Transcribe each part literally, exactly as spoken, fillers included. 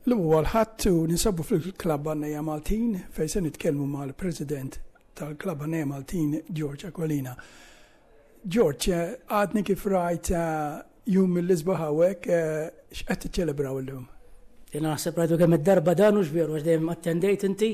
L-ewwel ħadd u ninsabu fil-Klabb Għannejja Maltin fejn se nitkellmu mal-President tal-Klabb Għannejja Maltin, George Aquilina. George, għadni kif rajt jum mill-isbaħ hawnhekk x'qed tiċċelebraw illum? Jiena naħseb rajtu kemm id-darba dan u x'veru għax dejjem attendejt inti.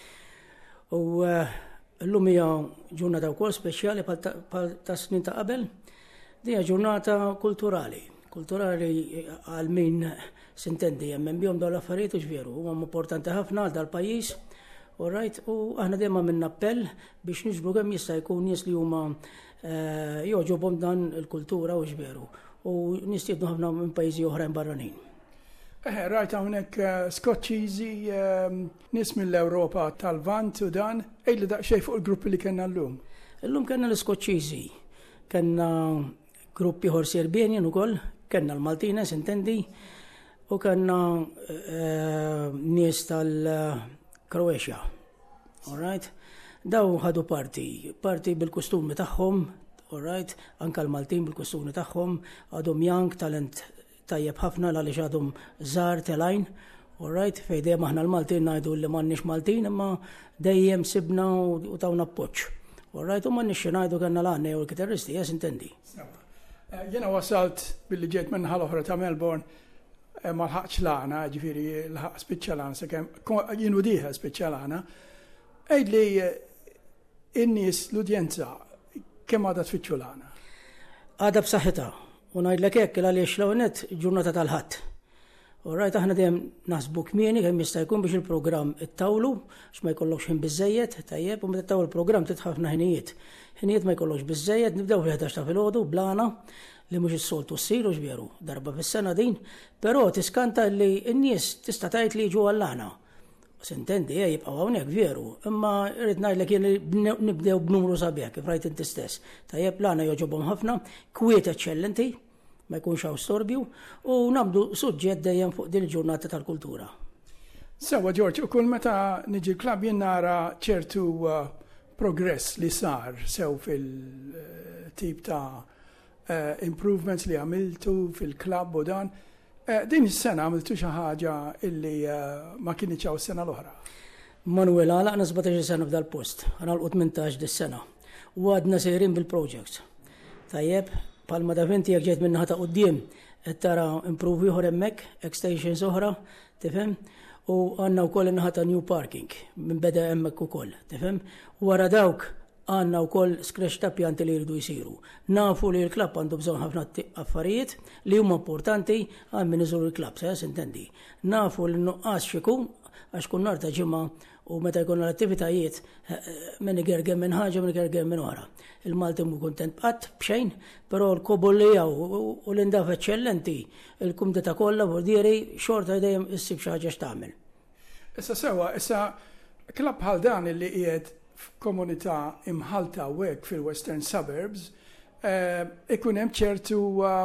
U llum hija ġurnata wkoll speċjali bħal ta' snin ta' qabel. Dija ġurnata kulturali. Kulturali għal min sintendi jemmen bihom dawn l-affarijiet u x'veru, huma importanti ħafna għal dal-pajjiż. U rajt, u aħna dejjem minn appell biex niġbru kemm jista' jkun nies li huma jogħġobhom dan il-kultura u x'veru. U nistiednu ħafna minn pajjiżi oħrajn barranin. Eh, rajt hawnhekk Skoċċiżi, nies mill-Ewropa tal-Vant u dan, ejli daqsxejn fuq il-gruppi li kellna llum. Illum kellna l-Skoċċiżi, kellna gruppi ieħor Serbjenjen ukoll, kellna l-Maltines intendi, u kellna nies tal-Kroatja. All right? Daw ħadu parti, parti bil-kustumi tagħhom, all right? Anke l-Maltin bil-kustumi tagħhom, għadhom young talent tajjeb ħafna għaliex għadhom żgħar telajn, all right? Fejn dejjem aħna l-Maltin ngħidu li m'għandniex Maltin imma dejjem sibna u tawna appoġġ. All right? U m'għandniex ngħidu kellna l-għannejja u l-kitarristi, jes intendi. Jena wasalt billi ġejt minn ħal oħra ta' Melbourne ma lħaqx lana, ġifieri l-ħaq spiċċalana sakemm jienu dieħa spiċċalana. Għid li in-nies l-udjenza kemm għadha tfittxu lana? Għadha b'saħħitha u ngħidlek hekk għaliex l-hawnhekk ġurnata tal-ħadd. Orrajt aħna dejjem naħsbu kmieni kemm jista' jkun biex il-programm ittawlu x'ma jkollokx ħin biżejjed, tajjeb, u meta tawl il-programm titħaf ħafna ħinijiet. Ħinijiet ma jkollokx biżejjed, nibdew fil-ħedax ta' filgħodu blana li mhux is-soltu ssir u x'veru darba fis-sena din, però tiskanta li n-nies tista' tgħid li jiġu għall-għana. Sintendi, jibqgħu hawnhekk veru, imma rrid ngħidlek jien nibdew b'numru sabiħ kif rajt inti stess. Tajjeb l-għana jogħġobhom ħafna, kwiet eċċellenti, ma jkunx hawn storbju, u nabdu suġġett dejjem fuq din il-ġurnata tal-kultura. Sewa George, u kull meta niġi l-klabb jien nara ċertu progress li sar sew fil-tip ta' improvements li għamiltu fil-klabb u dan. Din is-sena għamiltu xi ħaġa illi ma kienx hawn is-sena l-oħra. Manuel għalaqna sebgħtax sena f'dal post, għalqu tmintax dis-sena. U għadna sejrin bil-projects. Tajjeb, palma da vinti jek ġejt minnaħa ta' qudiem qed tara improvi ieħor hemmhekk, extensions oħra, tifhem? U għandna wkoll in-naħa ta' new parking minn beda hemmhekk ukoll, tifhem? Wara dawk għandna wkoll skrex ta' pjanti li jridu jsiru. Nafu li l-klabb għandu bżonn ħafna affarijiet li huma importanti għal min iżur il-klabb, se intendi. Nafu li nuqqas xikun għax kun nar ta' ġimgħa u meta jkun l-attivitajiet minn igergem minn ħaġa minn igergem minn oħra. Il-Malti mu kontent qatt b'xejn, però l-kobollija u l-indaf eċċellenti, il-kumdita kollha bordieri xorta dejjem issib xi ħaġa x'tagħmel. Issa sewa, issa klabb bħal dan li qiegħed f'komunità imħalta hekk fil-Western Suburbs, ikun hemm ċertu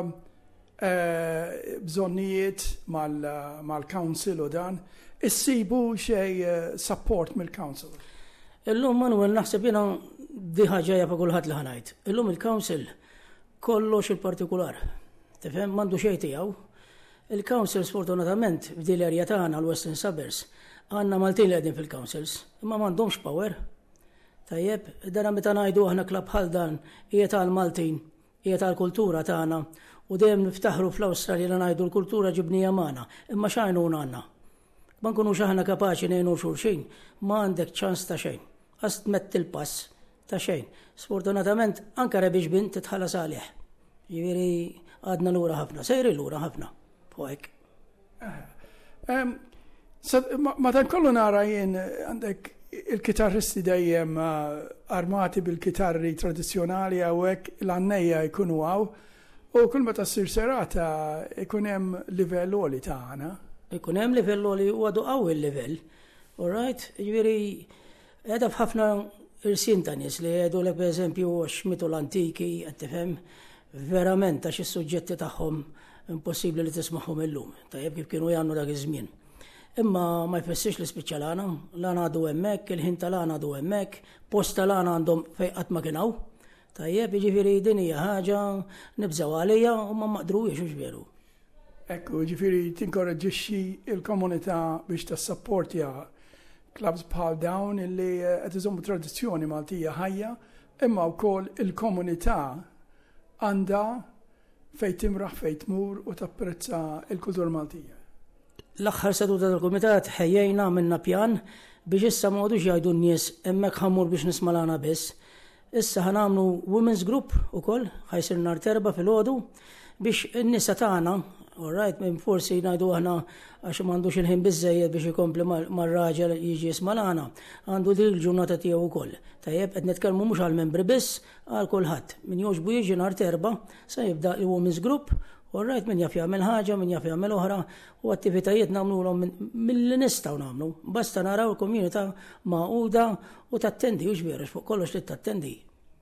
bżonnijiet mal-council u dan, issibu xej support mill-council. Illum Manuel naħseb jiena di ħaġa pa' kulħadd li ħanajt. Illum il-council kollox il-partikular. Tifhem m'għandu xejn tiegħu. Il-council sfortunatament f'din l-erja tagħna l-Western Suburbs għandna Maltin li qegħdin fil-councils, imma m'għandhomx power. Tajjeb, dara meta ngħidu aħna klabb bħal dan qiegħed għall-Maltin, qiegħed għall-kultura tagħna u dejjem niftaħru fl-Awstralja li ngħidu l-kultura ġibnija magħna, imma x'għajnuna għandna. Ma nkunux aħna kapaċi ngħinu xulxin, ma għandek ċans ta' xejn. Għas tmetti il-pass ta' xejn. Sfortunatament anke rebiex bint titħallas għalih. Jiġifieri għadna lura ħafna, sejri lura ħafna. Fuq Ma dan kollu nara jien għandek il-kitarristi dejjem armati bil-kitarri tradizzjonali hawnhekk l-għannejja jkunu hawn u kull meta ssir serata ikun hemm livell għoli tagħna. Ikun hemm livell għoli u għadu qawwi l-livell. All right? Jiġifieri qiegħda f'ħafna irsien ta' nies li jgħidulek pereżempju xmitu l-antiki qed tifhem verament għax is-suġġetti tagħhom impossibbli li tismagħhom illum. Tajjeb kif kienu jagħmlu dak iż-żmien. Imma ma jfessirx li spiċċa l-għana, l-għana għadu hemmhekk, il-ħin tal-għana għadu hemmhekk, post tal-għana għandhom fejn qatt ma kien hawn. Tajjeb, jiġifieri din hija ħaġa nibżgħu għalija u ma maqdrujiex hux veru. Ekku, ġifiri tinkoraġġixxi il-komunità biex tassapportja clubs bħal dawn illi qed iżommu tradizzjoni Maltija ħajja, imma wkoll il-komunità għandha fejn timraħ fejn tmur u tapprezza l-kultura Maltija. L-aħħar seduta tal-Kumitat ħejjejna minna pjan biex issa m'għodux jgħidu n-nies hemmhekk ħammur biex nismalana biss. Issa ħanamlu women's group ukoll ħajsir nhar terba' filgħodu biex in-nisa tagħna, all right, minn forsi ngħidu aħna għax m'għandux il-ħin biżżejjed biex ikompli mar-raġel jiġi jismalana, għandu dik il-ġurnata tiegħu wkoll. Tajjeb qed nitkellmu mhux għall-membri biss, għal kulħadd. Min jogħġbu jiġi nhar terba' se jibda il-women's group, all right, min jaf jagħmel ħaġa, min jaf jagħmel oħra, u attivitajiet nagħmluhom milli nistgħu nagħmlu. Basta naraw il-komunità maquda u tattendi u xbierex fuq kollox li tattendi.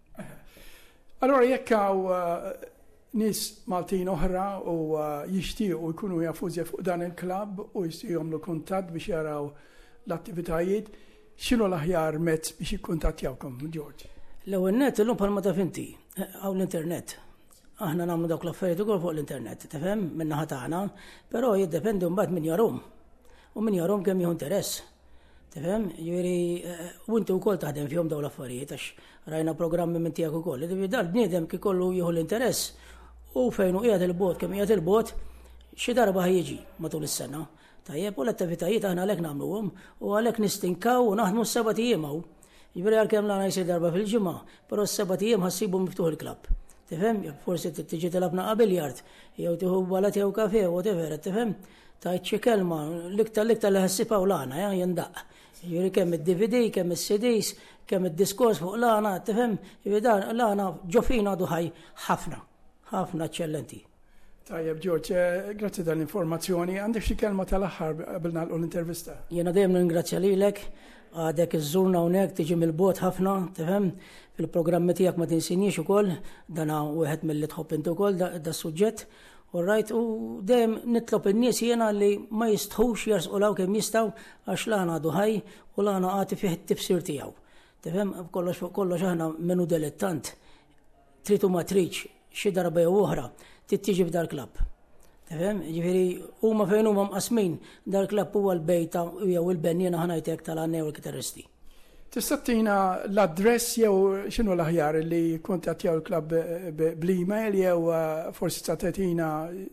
Allora jekk hawn nis Maltin oħra u jixtiequ jkunu jafu fuq dan il-klabb u jistgħu jagħmlu kuntatt biex jaraw l-attivitajiet, x'inhu l-aħjar mezz biex jikkuntattjawkom, George? L-ewwel nett illum bħalma taf inti hawn l-internet. Aħna nagħmlu dawk l-affarijiet ukoll fuq l-internet, tifhem min-naħa tagħna, però jiddependi mbagħad min jarhom. U min jarhom kemm jieħu interess. Tifhem? Jiġifieri u inti wkoll taħdem fihom dawn l-affarijiet għax rajna programmi minn tiegħek ukoll. Jiġifieri dal-bniedem kif ikollu jieħu l-interess u fejn hu qiegħed il-bot kemm qiegħed il-bot xi darba ħjiġi matul is-sena. Tajjeb u l-attivitajiet aħna għalhekk nagħmluhom u għalhekk nistinkaw u naħdmu s-seba' ijiem hawn. Jiġifieri għalkemm l-għana jsir darba fil-ġimgħa, però s-seba' ijiem ħassibu miftuħ il-klabb. Tifhem, forsi tiġi tilabna qabiljard, jew tieħu balat jew kafe, whatever, tifhem? Tajt xi kelma, l-iktar l-iktar li ħassibha l-għana, jindaq. Jiġifieri kemm id-D V D, kemm is-C Ds, kemm id-diskors fuq l-għana, tifhem? Jiġifieri dan l-għana ġofina duħaj ħafna, ħafna eċċellenti. Tajjeb, George, grazzi tal-informazzjoni. Għandek xi kelma tal-aħħar qabel nagħlqu l-intervista? Jiena dejjem ningrazzja lilek, għadek iżżurna hawnhekk tiġi mill-bot ħafna, tifhem? Fil-programmi tiegħek ma tinsinix ukoll, dan wieħed milli tħobb inti wkoll da suġġett. All right, u dejjem nitlob in-nies jiena li ma jistħux jarsqulaw kemm jistgħu għax l-għana duħaj u l-għana għati fih it-tifsir tiegħu. Tifhem, kollox fuq kollox aħna menu dilettant. Trid u ma tridx xi darba jew oħra tittiġi f'dal-klabb. Tifhem, jiġifieri huma fejn huma mqasmin dal-klabb huwa l-bejta jew il-benjina ħanajtek tal-għannej u l-kitarristi. Tista' tina l-address jew x'inhu l-aħjar li kontattjaw il-klabb bl-email jew forsi tista' tagħtina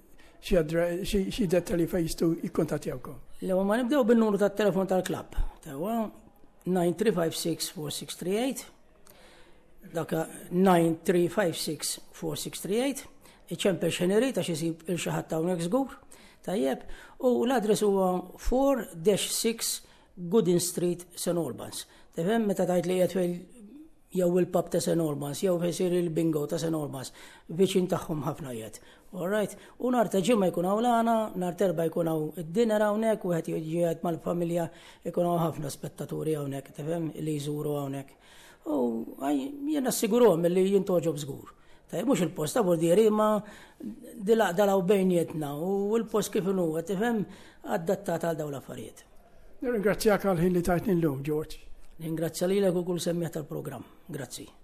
xi dettalji fejn jistgħu jikkontattjawkom. L-ewwel ma nibdew bin-numru tat-telefon tal-klabb. Tewwa nine three five six four six three eight. Daka nine three five six four six three eight. Iċempel xeneri ta' xisib il-xaħat hawnhekk żgur. Tajjeb, u l-adress huwa four dash six Goodin Street, Saint Albans. Tifhem meta tajt li qiegħed fejn jew il-pub ta' Saint Albans, jew fejn isir il-bingo ta' Saint Albans, viċin tagħhom ħafna qiegħed. All right, u nhar ta' ġimgħa jkun hawn l-għana, nhar terba' jkun hawn id-dinner hawnhekk, wieħed jiġi qed mal-familja jkun hawn ħafna spettaturi hawnhekk, tifhem li jżuru hawnhekk. U jien assiguruhom li jintoġob żgur. Tajjeb mhux il-post ta' bordieri ma dalaw bejnietna u l-post kif inhu, tifhem adattat għal dawn l-affarijiet. Nirringrazzjak għal ħin li tajtni llum, George. Ningrazzja lilek u kull semmieħ tal-programm. Grazzi.